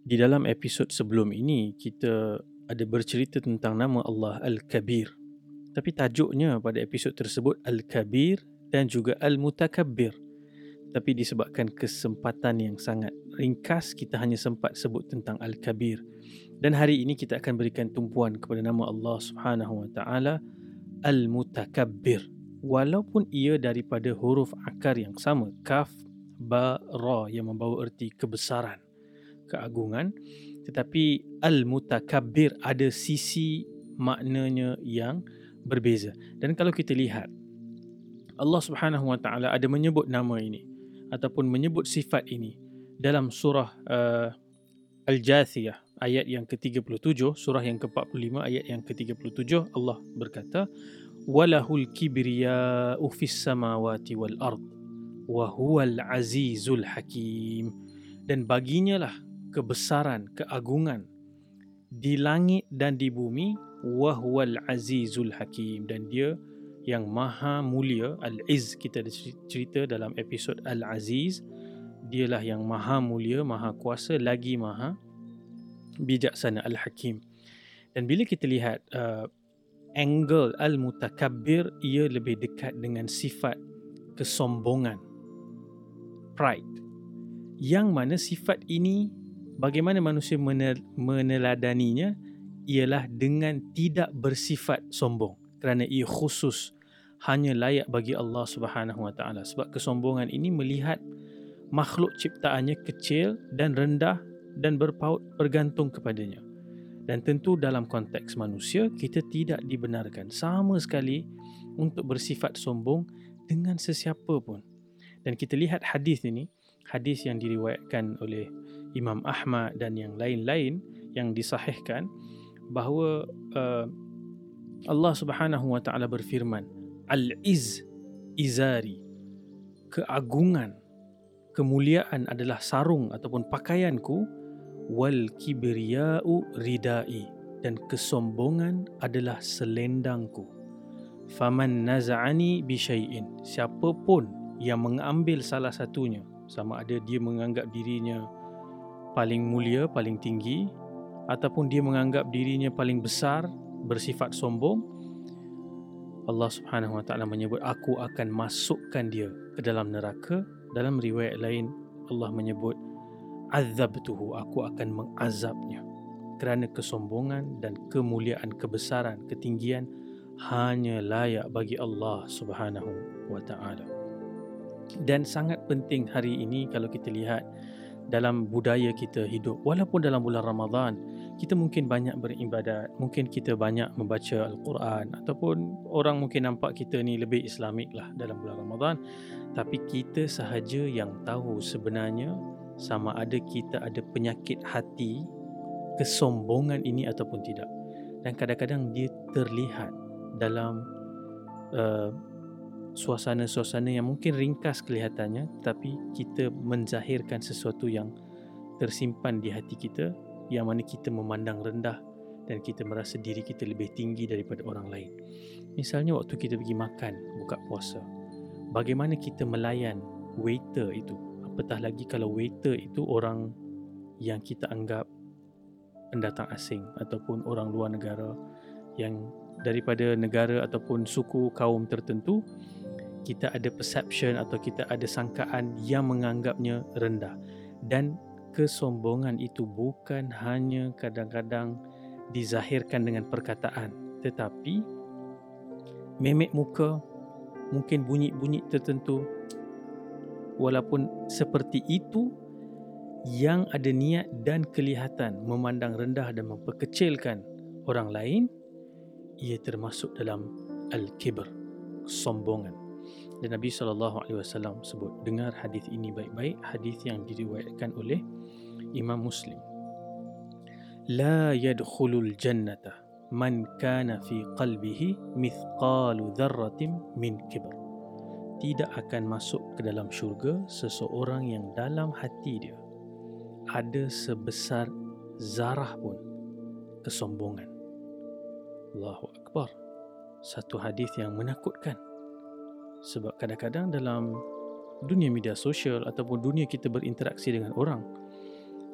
Di dalam episod sebelum ini, kita ada bercerita tentang nama Allah Al-Kabir. Tapi tajuknya pada episod tersebut Al-Kabir dan juga Al-Mutakabbir. Tapi disebabkan kesempatan yang sangat ringkas, kita hanya sempat sebut tentang Al-Kabir. Dan hari ini kita akan berikan tumpuan kepada nama Allah Subhanahu Wa Taala Al-Mutakabbir. Walaupun ia daripada huruf akar yang sama, kaf, ba, ra, yang membawa erti kebesaran, keagungan, tetapi Al-Mutakabbir ada sisi maknanya yang berbeza. Dan kalau kita lihat, Allah Subhanahu Wa Taala ada menyebut nama ini ataupun menyebut sifat ini dalam surah Al-Jathiyah ayat yang ke-37, surah yang ke-45 ayat yang ke-37. Allah berkata, walahul kibriya'u fis samawati wal ard wa huwal azizul hakim. Dan baginya lah kebesaran, keagungan di langit dan di bumi, wa huwal azizul hakim, dan dia yang maha mulia. Al-Izz, kita ada cerita dalam episod Al-Aziz, dialah yang maha mulia, maha kuasa, lagi maha bijaksana, Al-Hakim. Dan bila kita lihat angle Al-Mutakabbir, ia lebih dekat dengan sifat kesombongan, pride, yang mana sifat ini bagaimana manusia meneladaninya ialah dengan tidak bersifat sombong, kerana ia khusus hanya layak bagi Allah Subhanahu Wa Taala. Sebab kesombongan ini melihat makhluk ciptaannya kecil dan rendah dan berpaut bergantung kepadanya. Dan tentu dalam konteks manusia, kita tidak dibenarkan sama sekali untuk bersifat sombong dengan sesiapa pun. Dan kita lihat hadis ini, hadis yang diriwayatkan oleh Imam Ahmad dan yang lain-lain yang disahihkan, bahawa Allah Subhanahu Wa Taala berfirman, Al-Izz izari, keagungan, kemuliaan adalah sarung ataupun pakaianku, wal kibriya'u ridai, dan kesombongan adalah selendangku. Faman naza'ani bi syai'in, siapa pun yang mengambil salah satunya, sama ada dia menganggap dirinya paling mulia, paling tinggi, ataupun dia menganggap dirinya paling besar, bersifat sombong, Allah Subhanahu Wa Taala menyebut, aku akan masukkan dia ke dalam neraka. Dalam riwayat lain, Allah menyebut, azabtuhu, aku akan mengazabnya, kerana kesombongan dan kemuliaan, kebesaran, ketinggian hanya layak bagi Allah Subhanahu Wa Taala. Dan sangat penting hari ini kalau kita lihat dalam budaya kita hidup, walaupun dalam bulan Ramadan kita mungkin banyak beribadat, mungkin kita banyak membaca Al-Quran, ataupun orang mungkin nampak kita ni lebih Islamik lah dalam bulan Ramadan, tapi kita sahaja yang tahu sebenarnya sama ada kita ada penyakit hati, kesombongan ini ataupun tidak. Dan kadang-kadang dia terlihat dalam suasana-suasana yang mungkin ringkas kelihatannya, tapi kita menzahirkan sesuatu yang tersimpan di hati kita, yang mana kita memandang rendah dan kita merasa diri kita lebih tinggi daripada orang lain. Misalnya waktu kita pergi makan buka puasa, bagaimana kita melayan waiter itu, apatah lagi kalau waiter itu orang yang kita anggap pendatang asing ataupun orang luar negara yang daripada negara ataupun suku kaum tertentu. Kita ada perception atau kita ada sangkaan yang menganggapnya rendah. Dan kesombongan itu bukan hanya kadang-kadang dizahirkan dengan perkataan, tetapi memek muka, mungkin bunyi-bunyi tertentu. Walaupun seperti itu, yang ada niat dan kelihatan memandang rendah dan memperkecilkan orang lain, ia termasuk dalam al-kibr, kesombongan. Dan Nabi SAW sebut, dengar hadis ini baik-baik, hadis yang diriwayatkan oleh Imam Muslim. La yadkhulul jannata man kana fi qalbihi mithqalu dzarratin min kibr. Tidak akan masuk ke dalam syurga seseorang yang dalam hati dia ada sebesar zarah pun kesombongan. Allahu Akbar. Satu hadis yang menakutkan. Sebab kadang-kadang dalam dunia media sosial ataupun dunia kita berinteraksi dengan orang,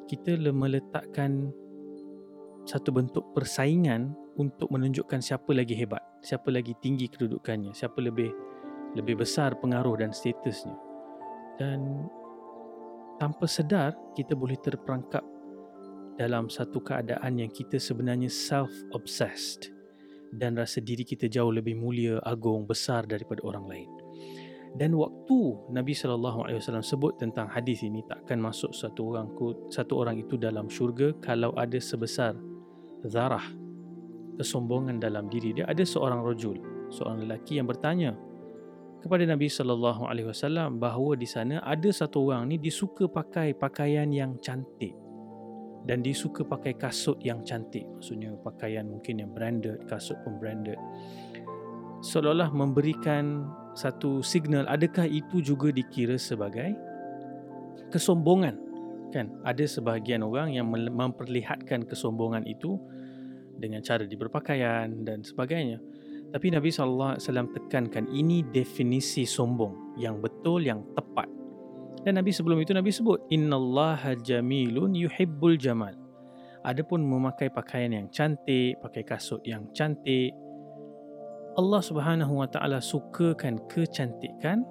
kita meletakkan satu bentuk persaingan untuk menunjukkan siapa lagi hebat, siapa lagi tinggi kedudukannya, siapa lebih besar pengaruh dan statusnya. Dan tanpa sedar kita boleh terperangkap dalam satu keadaan yang kita sebenarnya self-obsessed dan rasa diri kita jauh lebih mulia, agung, besar daripada orang lain. Dan waktu Nabi SAW sebut tentang hadis ini, takkan masuk satu orang itu dalam syurga kalau ada sebesar zarah kesombongan dalam diri dia. Ada seorang lelaki yang bertanya kepada Nabi SAW bahawa di sana ada satu orang ni dia suka pakai pakaian yang cantik dan dia suka pakai kasut yang cantik. Maksudnya pakaian mungkin yang branded, kasut pun branded. Seolah-olah memberikan satu signal, adakah itu juga dikira sebagai kesombongan? Kan ada sebahagian orang yang memperlihatkan kesombongan itu dengan cara dia berpakaian dan sebagainya. Tapi Nabi SAW tekankan ini definisi sombong yang betul, yang tepat. Dan Nabi sebelum itu Nabi sebut innallaha jamilun yuhibbul jamal. Adapun memakai pakaian yang cantik, pakai kasut yang cantik, Allah Subhanahu Wa Taala sukakan kecantikan,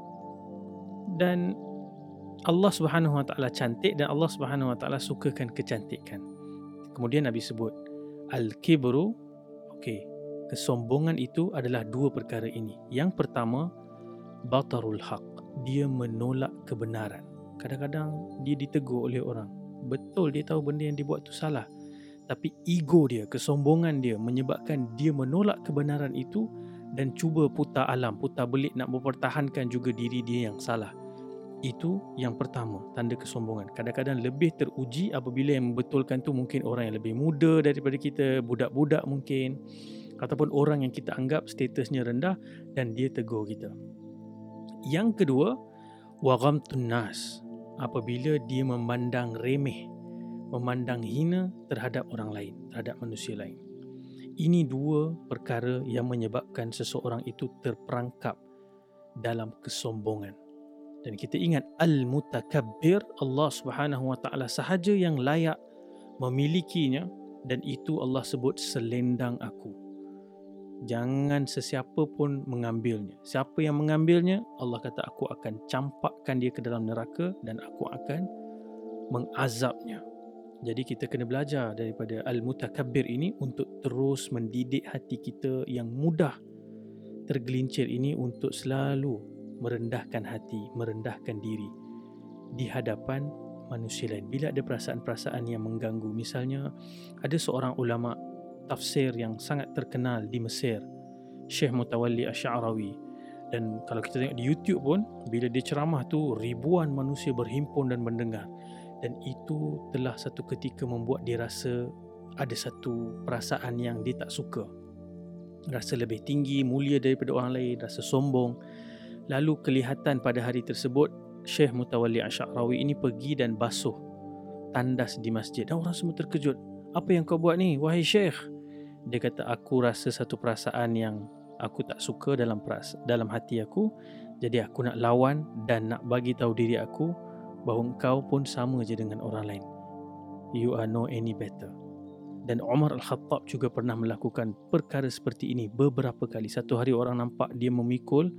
dan Allah Subhanahu Wa Taala cantik dan Allah Subhanahu Wa Taala sukakan kecantikan. Kemudian Nabi sebut al-kibru, kesombongan itu adalah dua perkara ini. Yang pertama, batarul haq, dia menolak kebenaran. Kadang-kadang dia ditegur oleh orang, betul dia tahu benda yang dibuat itu salah, tapi ego dia, kesombongan dia menyebabkan dia menolak kebenaran itu dan cuba putar alam, putar belit nak mempertahankan juga diri dia yang salah. Itu yang pertama, tanda kesombongan. Kadang-kadang lebih teruji apabila yang membetulkan tu mungkin orang yang lebih muda daripada kita, budak-budak mungkin, ataupun orang yang kita anggap statusnya rendah dan dia tegur kita. Yang kedua, wa ghamtun nas, apabila dia memandang remeh, memandang hina terhadap orang lain, terhadap manusia lain. Ini dua perkara yang menyebabkan seseorang itu terperangkap dalam kesombongan. Dan kita ingat al-mutakabbir, Allah Subhanahu Wa Taala sahaja yang layak memilikinya, dan itu Allah sebut selendang aku. Jangan sesiapa pun mengambilnya. Siapa yang mengambilnya, Allah kata aku akan campakkan dia ke dalam neraka dan aku akan mengazabnya. Jadi kita kena belajar daripada al-mutakabbir ini untuk terus mendidik hati kita yang mudah tergelincir ini untuk selalu merendahkan hati, merendahkan diri di hadapan manusia lain. Bila ada perasaan-perasaan yang mengganggu, misalnya ada seorang ulama tafsir yang sangat terkenal di Mesir, Syekh Mutawalli Asy'arawi, dan kalau kita tengok di YouTube pun, bila dia ceramah tu ribuan manusia berhimpun dan mendengar, dan itu telah satu ketika membuat dia rasa ada satu perasaan yang dia tak suka, rasa lebih tinggi, mulia daripada orang lain, rasa sombong. Lalu kelihatan pada hari tersebut Syekh Mutawalli Asy'arawi ini pergi dan basuh tandas di masjid, dan orang semua terkejut. Apa yang kau buat ni, wahai Syekh? Dia kata, aku rasa satu perasaan yang aku tak suka dalam hati aku, jadi aku nak lawan dan nak bagi tahu diri aku bahawa engkau pun sama je dengan orang lain. You are no any better. Dan Umar Al-Khattab juga pernah melakukan perkara seperti ini beberapa kali. Satu hari orang nampak dia memikul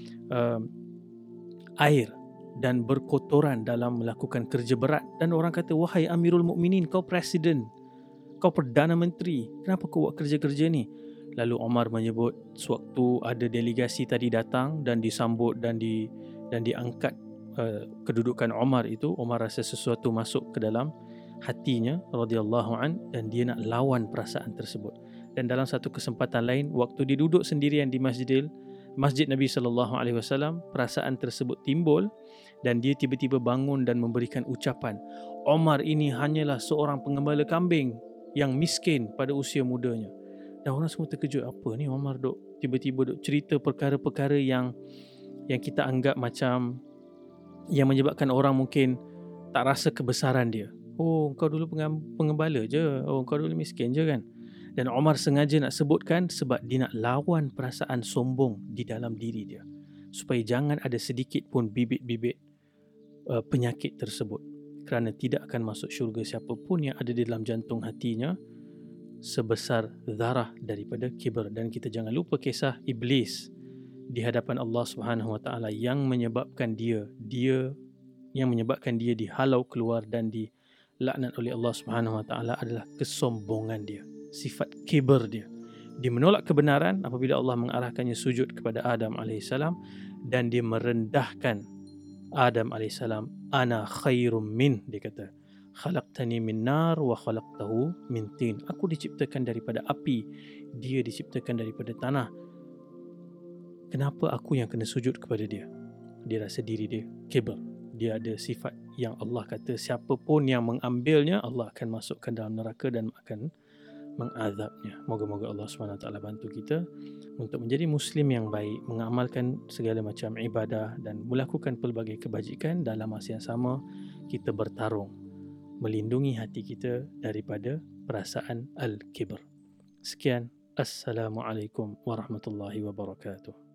air dan berkotoran dalam melakukan kerja berat, dan orang kata, wahai Amirul Mukminin, kau presiden, kau Perdana Menteri, kenapa kau buat kerja-kerja ni? Lalu Umar menyebut sewaktu ada delegasi tadi datang dan disambut dan diangkat kedudukan Umar itu, Umar rasa sesuatu masuk ke dalam hatinya radhiyallahu an, dan dia nak lawan perasaan tersebut. Dan dalam satu kesempatan lain, waktu dia duduk sendirian di Masjid Nabi SAW, perasaan tersebut timbul dan dia tiba-tiba bangun dan memberikan ucapan, Umar ini hanyalah seorang pengembala kambing yang miskin pada usia mudanya. Dan orang semua terkejut, apa ni Umar tiba-tiba cerita perkara-perkara yang kita anggap macam yang menyebabkan orang mungkin tak rasa kebesaran dia. Oh, kau dulu pengembala je, oh kau dulu miskin je kan. Dan Umar sengaja nak sebutkan sebab dia nak lawan perasaan sombong di dalam diri dia, supaya jangan ada sedikit pun bibit-bibit penyakit tersebut. kerana tidak akan masuk syurga siapa pun yang ada di dalam jantung hatinya sebesar zarah daripada kibr. Dan kita jangan lupa kisah iblis di hadapan Allah Subhanahu Wa Taala yang menyebabkan dia dihalau keluar dan dilaknat oleh Allah Subhanahu Wa Taala adalah kesombongan dia, sifat kibr dia. Dia menolak kebenaran apabila Allah mengarahkannya sujud kepada Adam AS, dan dia merendahkan Adam AS. Ana khairum min, dia kata, khalaqtani min nar wa khalaqtahu min tin. Aku diciptakan daripada api, dia diciptakan daripada tanah. Kenapa aku yang kena sujud kepada dia? Dia rasa diri dia kibr. Dia ada sifat yang Allah kata siapa pun yang mengambilnya, Allah akan masukkan dalam neraka dan akan mengazabnya. Moga-moga Allah SWT bantu kita untuk menjadi Muslim yang baik, mengamalkan segala macam ibadah dan melakukan pelbagai kebajikan. Dalam masa yang sama, kita bertarung melindungi hati kita daripada perasaan al-kibr. Sekian. Assalamualaikum warahmatullahi wabarakatuh.